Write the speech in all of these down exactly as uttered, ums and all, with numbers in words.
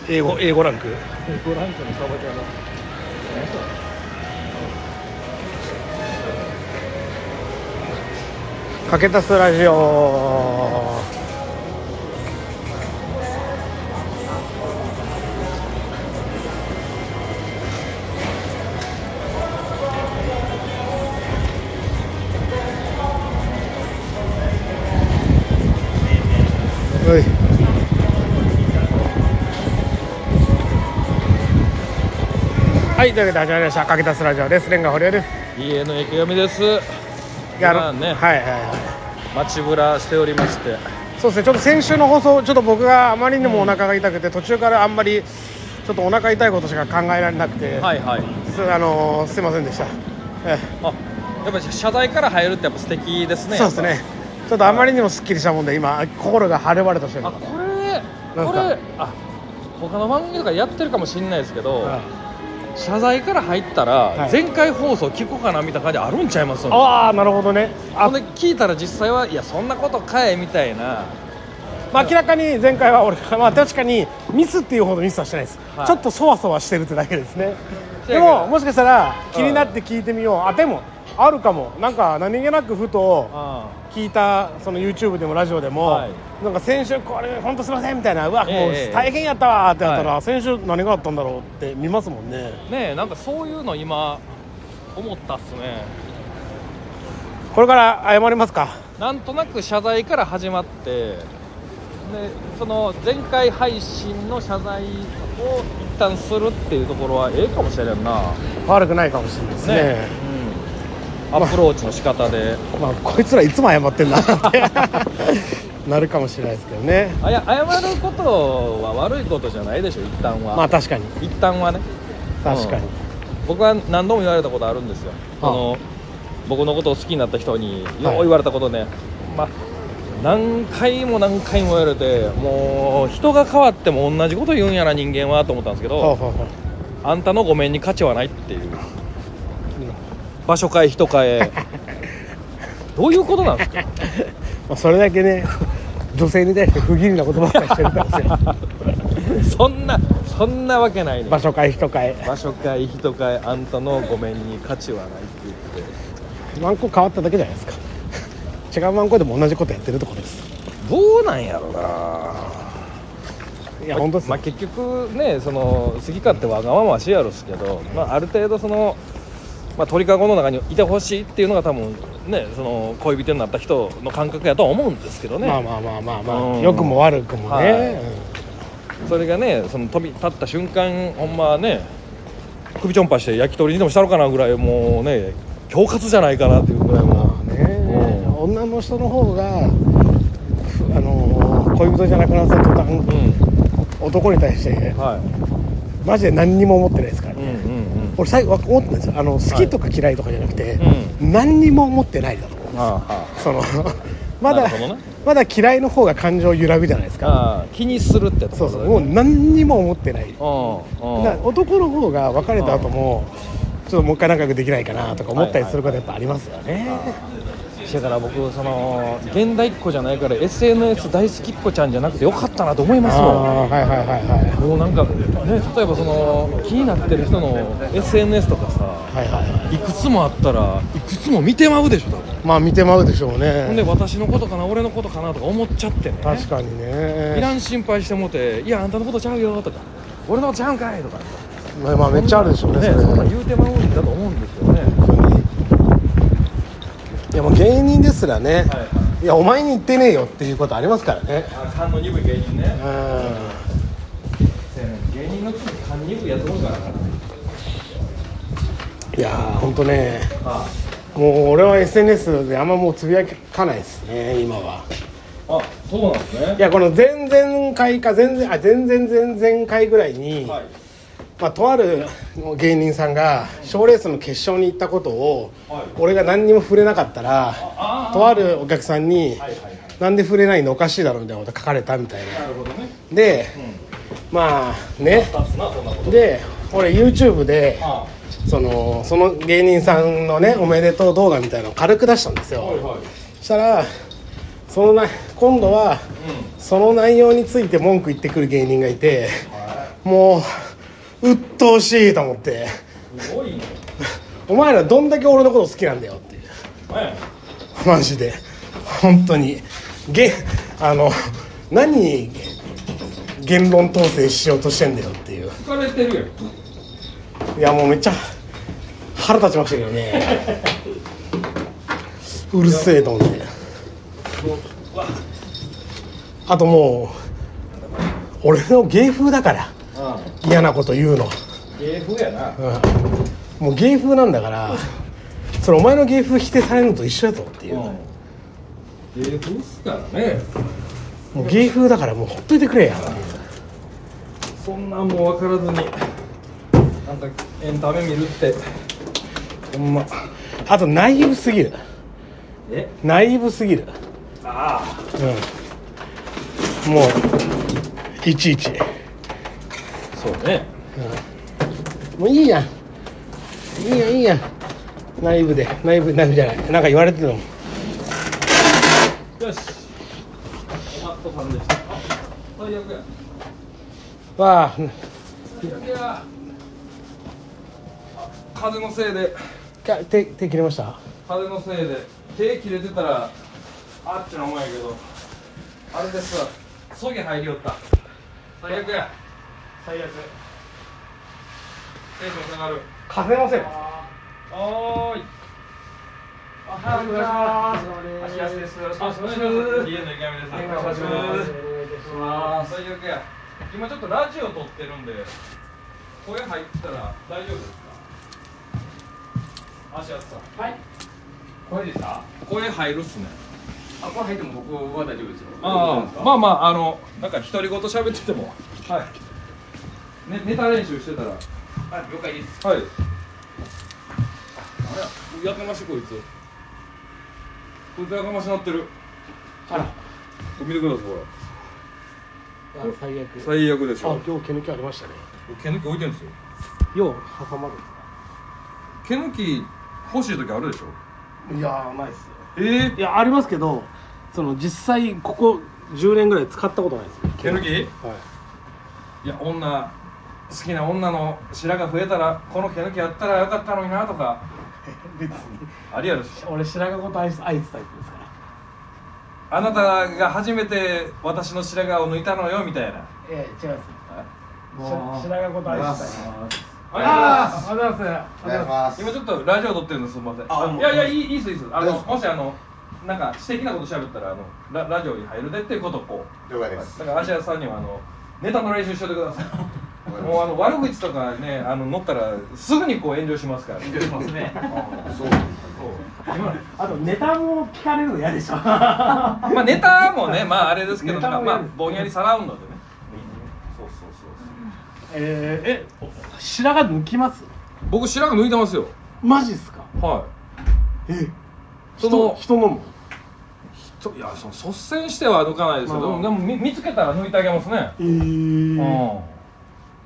英語英語ランク英語ランクのサバキャラかけたすラジオ。はいはい、というわけで始まりましたかけたすラジオです。レンガ堀江です。 イーエヌエー 池上です。 やまあね、 はいはいはい、 街ぶらしておりまして、 そうですね、ちょっと先週の放送ちょっと僕があまりにもお腹が痛くて、うん、途中からあんまりちょっとお腹痛いことしか考えられなくて、 はいはい、 す, あのー、すいませんでした。えあ、やっぱり謝罪から入るってやっぱ素敵ですね。 そうですね、ちょっとあまりにもすっきりしたもんで今心が晴れ晴れとしてる。 あ、これこれあ他の番組とかやってるかもしれないですけど、はい、謝罪から入ったら前回放送聞こうかなみたいな感じあるんちゃいます？ ああ、なるほどね。 ほんで聞いたら実際はいやそんなことかえみたいな、 まあ、明らかに前回は俺、まあ、確かにミスっていうほどミスはしてないです、はい、ちょっとそわそわしてるってだけですね。でももしかしたら気になって聞いてみよう、うん、あでもあるかも。なんか何気なくふと聞いた、その YouTube でもラジオでも、はい、なんか先週これ本当すいませんみたいな、うわ、えー、もう大変やったわってやったら、はい、先週何があったんだろうって見ますもんね。 ねえ、なんかそういうの今思ったっすね。 これから謝りますか。 なんとなく謝罪から始まって、でその前回配信の謝罪を一旦するっていうところはええかもしれんな。 悪くないかもしれないですね。ね、 うん、アプローチの仕方で、 まあ、こいつらいつも謝ってんなってなるかもしれないですけどね。 あや謝ることは悪いことじゃないでしょ、一旦は。 まあ確かに一旦はね、 確かに、うん、 僕は何度も言われたことあるんですよ。あの僕のことを好きになった人によう言われたことね、はい、まあ何回も何回も言われて、もう人が変わっても同じこと言うんやな人間はと思ったんですけど、はあはあ、あんたのごめんに価値はないっていう、うん、場所変え人変えどういうことなんですかまあそれだけね、女性に対して不義理なことばっかりしてるからですよそんなそんなわけないね。 場所変え人変え場所変え人変え、あんたのごめんに価値はないって言って、 ワンコ変わっただけじゃないですか違うワンコでも同じことやってるってことです。 どうなんやろうな。 いや本当です、 まあ、結局ね、その好き勝手わがまましやるっすけど、まあ、ある程度その、まあ、鳥かごの中にいてほしいっていうのが多分ね、その恋人になった人の感覚やとは思うんですけどね。 まあまあまあまあまあ、うん、良くも悪くもね、はい、 うん、それがね、その飛び立った瞬間ほんまね、首ちょんぱして焼き鳥にでもしたのかなぐらい、もうね恐喝じゃないかなっていうぐらいも、まあね、 うん、女の人の方があの恋人じゃなくなった途端、うん、男に対して、はい、マジで何にも思ってないですからね、うんうんうん、俺最後思ってないんですよ。あの好きとか嫌いとかじゃなくて、はい、何にも思ってないだと思うんですよ、はあ、そのまだ、ね、まだ嫌いの方が感情揺らぐじゃないですか。 あ気にするってところ、ね、 そうそう、もう何にも思ってない。だから男の方が別れた後もちょっともう一回仲良くできないかなとか思ったりすることやっぱありますよね。 だから僕その現代っ子じゃないから エスエヌエス 大好きっ子ちゃんじゃなくてよかったなと思いますよ。 あ、はいはいはいはい、 もうなんかね、例えばその気になってる人の エスエヌエス とかさ、はいはいはい、いくつもあったらいくつも見てまうでしょ多分。 まあ見てまうでしょうね。 ほんで私のことかな俺のことかなとか思っちゃってね。 確かにね。 いらん心配してもて、いやあんたのことちゃうよとか俺のことちゃうんかいとか、 まあ、まあめっちゃあるでしょうね。 そんな、ね、そんな言うてまうんだと思うんですよね。 いやもう芸人ですらね、はいはい、いやお前に言ってねえよっていうことありますからね。 あ、勘の鈍い芸人ね。うん、芸人のくせに勘鈍いやつ多いからな。 いやーほんとね、はあ、もう俺は エスエヌエス であんまもうつぶやかないですね今は。 あ、そうなんですね。 いやこの前々回か前々あ前々前々回ぐらいに、はい、まあ、とある芸人さんが賞レースの決勝に行ったことを、はい、俺が何にも触れなかったら、とあるお客さんに、はいはいはい、なんで触れないのおかしいだろみたいなこと書かれたみたいな。なるほどね。で、うん、まあね、で俺 YouTube で、はあ、そのその芸人さんのねおめでとう動画みたいなのを軽く出したんですよ。はいはい、そしたらそのな今度は、うん、その内容について文句言ってくる芸人がいて、はい、 もう鬱陶しいと思って。 すごいね。 お前らどんだけ俺のこと好きなんだよっていう。マジで本当にげあの何に言論統制しようとしてんだよっていう。 疲れてるよ。 いやもうめっちゃ腹立ちましたけどね。うるせえと思って。あともう俺の芸風だから嫌なこと言うの。 芸風やな、 うん、もう芸風なんだからそれお前の芸風否定されるのと一緒やぞっていう、うん、 芸風っすからね。 もう芸風だからもうほっといてくれやっていう。 そんなんも分からずになんかエンタメ見るってほんま。あとナイーブすぎる。 えナイーブすぎる。 ああ、 うん、もういちいちそうね、 うん、もういいやんいいやんいいやん。ナイーブでナイーブナイーブじゃないなんか言われてるのも。 よしおまっとさんでした。あ、最悪やわあ、 最悪や。風のせいで手手切れました。 風のせいで手切れてたらあっちの思うんやけどあれですわ、そげ入りよった。最悪や最悪。テンション下がる。 風のせい。 おーい。 おはようございます。 足安です。よろしくお願いします。家の池上です。お願いします。最悪や。今ちょっとラジオ撮ってるんで声入ったら大丈夫ですか。足安さん。はい。声でした。声入るっすね。 あ、声入っても僕は大丈夫ですよ。 ああ、まあまああのなんか独り言喋ってても、はい。ね、ネタ練習してたら、 あ、了解です。 はい。あれやかましいこいつ。こいつやかましなってる。 あら。 見てくださいほら。 最悪。 最悪でしょ。 あ、今日毛抜きありましたね。 毛抜き置いてるんですよ。 よう挟まる。 毛抜き欲しい時あるでしょ。 いやーないっすよ。 えー、 いやありますけど、その実際ここじゅうねんぐらい使ったことないです。 毛抜き？はい。 いや女好きな女の白が増えたらこの毛抜きやったらよかったのになとか。 別にありやるし。 俺白髪ごと愛す愛すタイプですから。 あなたが初めて私の白髪を抜いたのよみたいな。 ええ違います。白髪ごと愛すタイプ。 ありがとうございます。 お願いします。 今ちょっとラジオ撮ってるんです。すみません。あ、いやいやいいいいですいいです。あのもしあのなんか私的なこと喋ったらあの ラ, ラジオに入るでっていうことをこう。 了解です。 だから芦屋さんにはあのネタの練習しといてください。もうあの悪口とかねあの乗ったらすぐにこう炎上しますから。炎上しますね。そう。 あとネタも聞かれるの嫌でしょ。 まあネタもねまああれですけどまあぼんやりサラウンドでね。そうそうそう。 えー、え白髪抜きます？ 僕白髪抜いてますよ。 マジっすか？ はい。 えその人のも人いやその率先しては抜かないですけど、まあ、でも 見, 見つけたら抜いてあげますね。 えー、うん、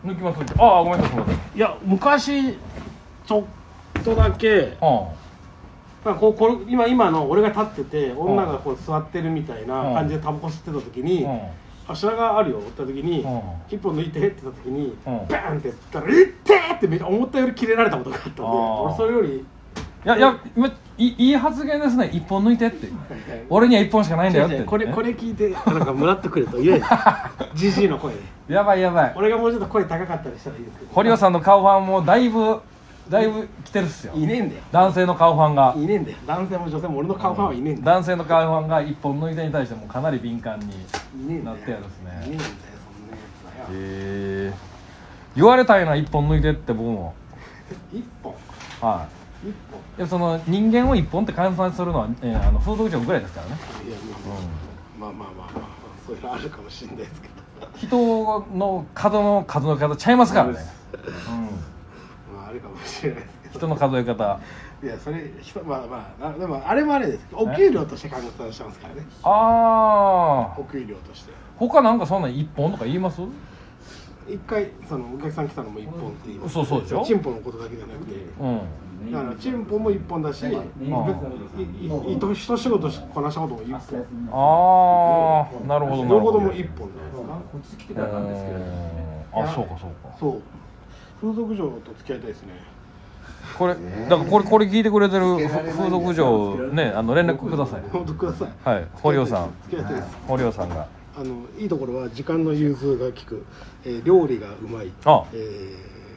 抜きます。ああごめんなさいすみません。 いや昔ちょっとだけ、 はあ、まあ、こうこれ今今の俺が立ってて女がこう座ってるみたいな感じでタバコ吸ってた時に、はあ、あ白髪あるよって言った時に、はあ、一本抜いてって言った時に、はあ、バーンってやったら「えっ!」ってめっちゃ思ったよりキレられたことがあったんで、俺それよりいやいやいいい発言ですね。一本抜いてって俺には一本しかないんだよって。 これこれ聞いてなんかもらってくれと言えジジイの声でやばいやばい。 俺がもうちょっと声高かったりしたらいいですけど、 堀尾さんの顔ファンもだいぶだいぶ来てるっすよ。 いねえんだよ男性の顔ファンが。 いねえんだよ男性も女性も俺の顔ファンはいねえんだよ、 男性の顔ファンが一本抜いてに対してもかなり敏感になってやるっすね。 いねえんだよそんなやつだよ。 へえ言われたいな一本抜いてって僕も一本はい。 一本いやその人間を一本って換算するのは、えー、あの風俗嬢ぐらいですからね。 いや、うん、まあまあまあまあそういうのあるかもしれないですけど人の数の数の方ちゃいますからね。 うん、まああるかもしれないですけど人の数え方いやそれ人まあまあでもあれもあれですけどお給料として換算してますからね。 ああお給料として他なんかそんな一本とか言います？ 一回そのお客さん来たのも一本って言います。 そうそうでしょ。 チンポのことだけじゃなくて、 うん、 だからチンポも一本だし、別に一仕事こなしたことも一本。 ああなるほどなるほど。 両方とも一本なんですか。 こっち来てからなんですけど。 あ、そうかそうか。 そう風俗嬢と付き合いたいですね。 これだからこれこれ聞いてくれてる風俗嬢ね、あの連絡ください。 本当ください。 はい、堀尾さん。 付き合いたいです。 堀尾さんが。 あのいいところは時間の融通が利く、えー、料理がうまい、 あ、 え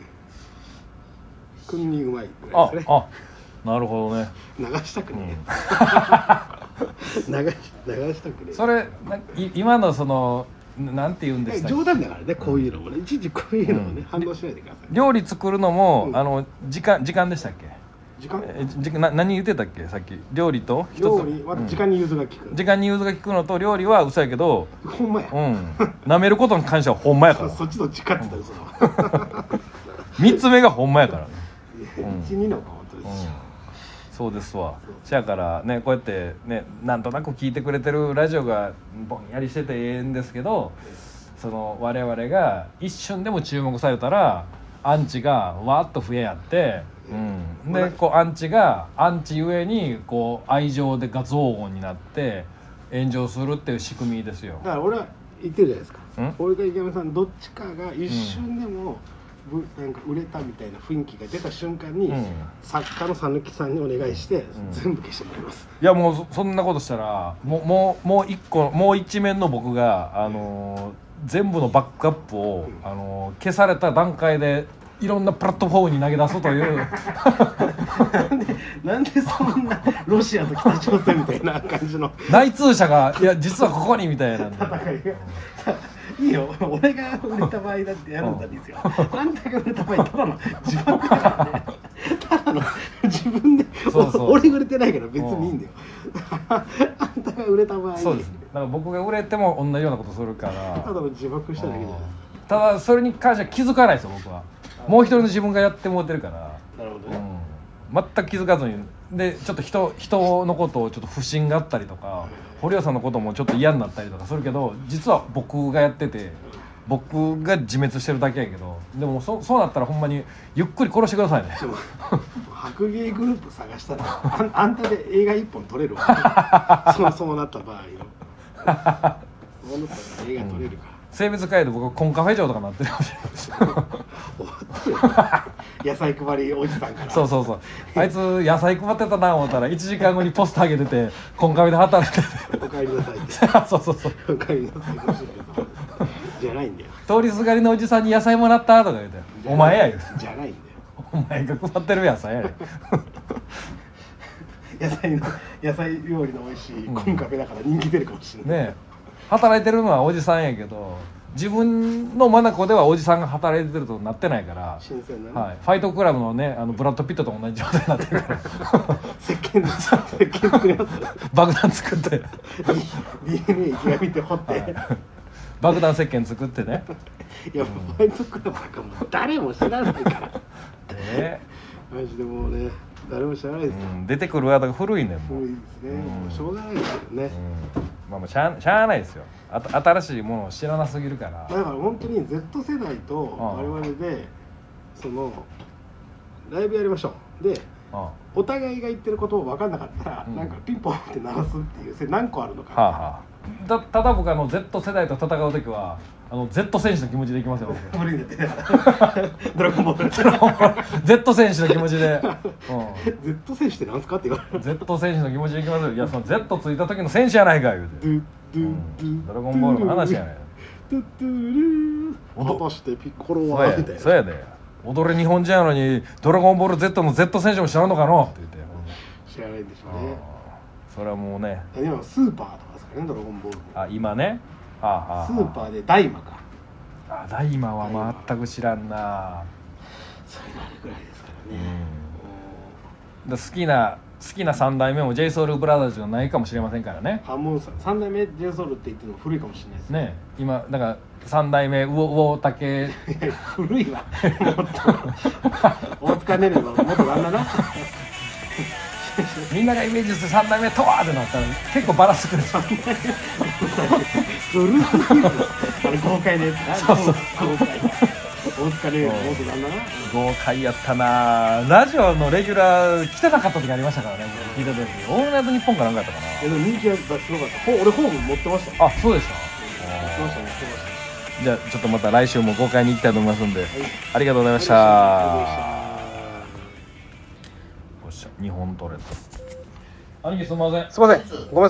ー、君にうまいぐらいですね。 あ、あ、なるほどね。 流したくねえ、うん、流し流したくねえ。 それない今のそのなんて言うんでしたっけ。 冗談だからね、こういうのもね、いちいちこういうのもね、うん、反応しないでください。 料理作るのも、 うん、 あの時間時間でしたっけ。 時間えじな何言ってたっけさっき。料理と料理は時間に融通が利く、 うん、時間に融通が利くのと料理は嘘やけどほんまや、 うん舐めることに関してはほんまやからそ, そっちどっちかって言ったら嘘だみっつめがほんまやからね。 いちにのか本当です、 うん、そうですわ。そやからね、こうやってねなんとなく聞いてくれてるラジオがぼんやりしててええんですけど、その我々が一瞬でも注目されたらアンチがわーっと増えやって、うん、でこうアンチがアンチゆえにこう愛情でガゾーゴンになって炎上するっていう仕組みですよ。 だから俺は言ってるじゃないですか、俺か池山さんどっちかが一瞬でも、うん、なんか売れたみたいな雰囲気が出た瞬間に、うん、作家の讃岐さんにお願いして、うん、全部消してもらいます。 いやもう そ, そんなことしたらもうもうもう一個もう一面の僕があのー、全部のバックアップを、うん、あのー、消された段階でいろんなプラットフォームに投げ出すというなんでなんでそんなロシアと北朝鮮みたいな感じの内通者がいや実はここにみたいな戦いがいいよ、俺が売れた場合だってやるんだんですよ。あんたが売れた場合ただの自分だからね、ただの自分でそうそう俺売れてないから別にいいんだよあんたが売れた場合そうです、だから僕が売れても同じようなことするからただの自爆しただけじゃない。 ただそれに関しては気づかないですよ僕は。もう一人の自分がやってもうてるから。 なるほどね、 うん、全く気づかずにでちょっと 人, 人のことをちょっと不審があったりとか、堀尾さんのこともちょっと嫌になったりとかするけど実は僕がやってて僕が自滅してるだけやけど、でも そ, そうなったらほんまにゆっくり殺してくださいね。 白芸グループ探したら あ, あんたで映画一本撮れるわそうそうなった場合のそうなったら映画撮れるから、うん性別変えて僕コンカフェ嬢とかなってるかもしれない野菜配りおじさんからそうそうそう、あいつ野菜配ってたな思ったらいちじかんごにポスターあげててコンカフェで働いててお帰りなさいってそうそうそうお帰りなさいじゃないんだよ。 通りすがりのおじさんに野菜もらったとか言うてお前や言うじゃないんだよお前が配ってる野菜や野菜の野菜料理の美味しいコンカフェだから人気出るかもしれない、 ねえ働いてるのはおじさんやけど自分の眼ではおじさんが働いてるとなってないから、 新鮮なね、 はい、ファイトクラブのねあのブラッド・ピットと同じ状態になってるから石鹸石鹸作ります爆弾作ってディーエヌエー 池上って掘って、はい、 爆弾石鹸作ってねいや、うん、ファイトクラブなんかもう誰も知らないからえマジでもうね誰も知らないですよ、 うん、出てくるワードが古いねんもう古いですね、うん、もうしょうがないですけどね、 うん、まあもうしゃあ、しゃあないですよ。あた新しいものを知らなすぎるから。 だから本当に Z 世代と我々でそのライブやりましょうでお互いが言ってることを分かんなかったら、うん、なんかピンポンって鳴らすっていうそれ何個あるのか、 はあはあ、だただ僕あの Z 世代と戦う時はあの Z 選手の気持ちでいきますよ僕無理だってドラゴンボール Z 選手の気持ちで、 うん、Z 選手って何すかって言われる Z 選手の気持ちでいきますよ。いやその Z ついた時の選手やないか言うて、うん、ドラゴンボールの話やねトゥトゥルー果たしてピッコロはみたいなそうやで踊れ日本人やのにドラゴンボール Z の Z 選手も知らんのかのって言って、 うん、知らないんでしょうね。 それはもうね今スーパーとかですかねドラゴンボールあ今ねはあはあ、 スーパーで大麻かあ大麻は全く知らんなそれなるぐらいですからね、 うん、だ好きな好きなさん代目も j ソ o ルブラザーズがないかもしれませんからね。 あもうさん代目 j ソ o ルって言ってるの古いかもしれないですね。 ね今だからさん代目魚竹古いわもっと大塚ねるのもっとあんななみんながイメージするさん代目とはってなったら結構バラつくでしょ古すぎるあれ豪快なやつな。そうそう豪快大塚ねるのもっとあんなな豪快やったな。ラジオのレギュラー来てなかった時ありましたからね。聞いた時オールナイトニッポンかなんかやったかな。 でも人気がすごかった。俺ホーム持ってました。 あそうでした。 持ってました持ってました。 じゃあちょっとまた来週も豪快に行きたいと思いますんで、はい、ありがとうございました。よっしゃ、にほん取れた。兄貴すみません。 すみません。ごめんなさい。